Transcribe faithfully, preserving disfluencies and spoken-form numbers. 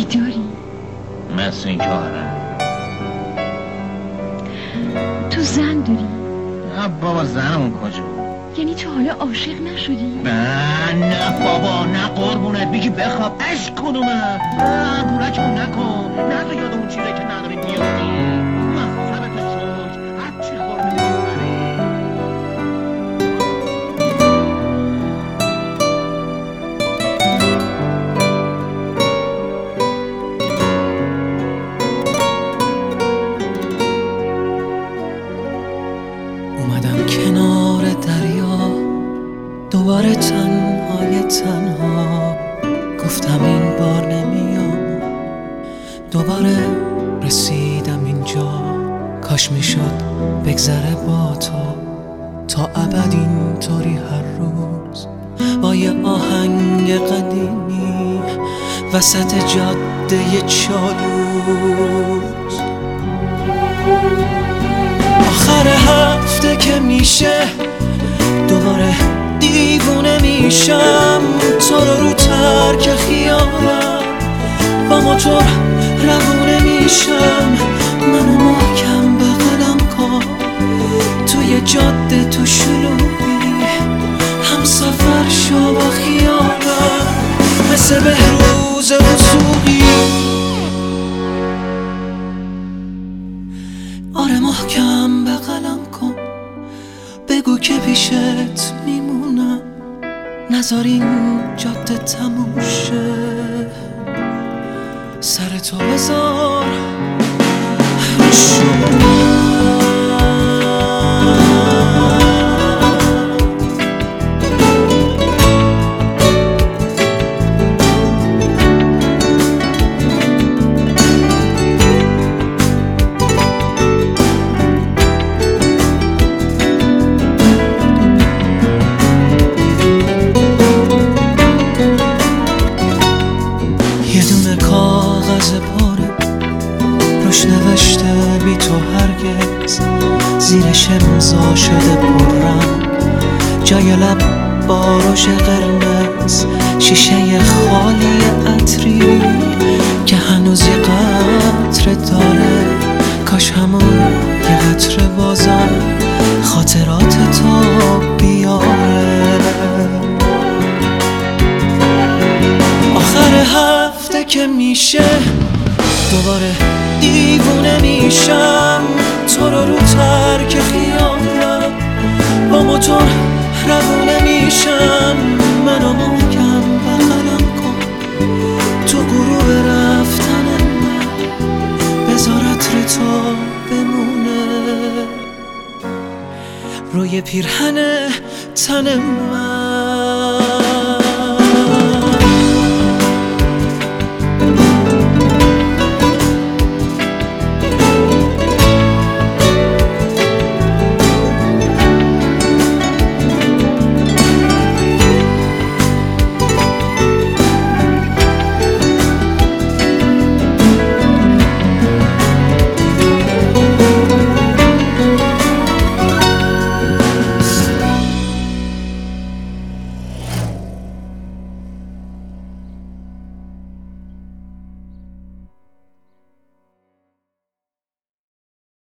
بیداری؟ مثل این که آره. تو زن داری؟ نه بابا زنمون کجا؟ یعنی تو حالا عاشق نشدی؟ نه نه بابا نه قربونت بگی بخواب اش کنومه نه بورکمون نکن نه تو یاد اون چیزه که نداری بیادی من سبت شد هر چی خورده میبری. اومدم کنار دریا دوباره تنهای تنها، گفتم این بار نمیام، دوباره رسیدم اینجا. کاش میشد بگذره با تو تا ابد اینطوری هر روز با یه آهنگ قدیمی وسط جاده چالوس. آخر هفته که میشه دوباره دیوونه میشم، تو رو رو ترک خیالم با موتور روونه میشم. منو محکم بغلم کن توی جاده تو شلوغی، هم سفر شو با خیالم مثل بهروز وثوقی. آره محکم بغلم کن بگو که پیشت میمونم، نذار این جاده تموم شه، سر تو بذار یه دونه کاغذ پاره روش نوشته بی تو هرگز، زیرش امضا شده پررنگ جای لب با رژ قرمز، شیشه خالی عطری که هنوز یه قطره داره. کاش همون یه قطره بازم خاطرات تو بیاره. آخر هفته که میشه دوباره دیوونه میشم، تو رو رو ترک خیالم با موتور روونه میشم. منو محکم بغلم کن تو غروب رفتن من، بذار عطر تو بمونه روی پیرهن تن من.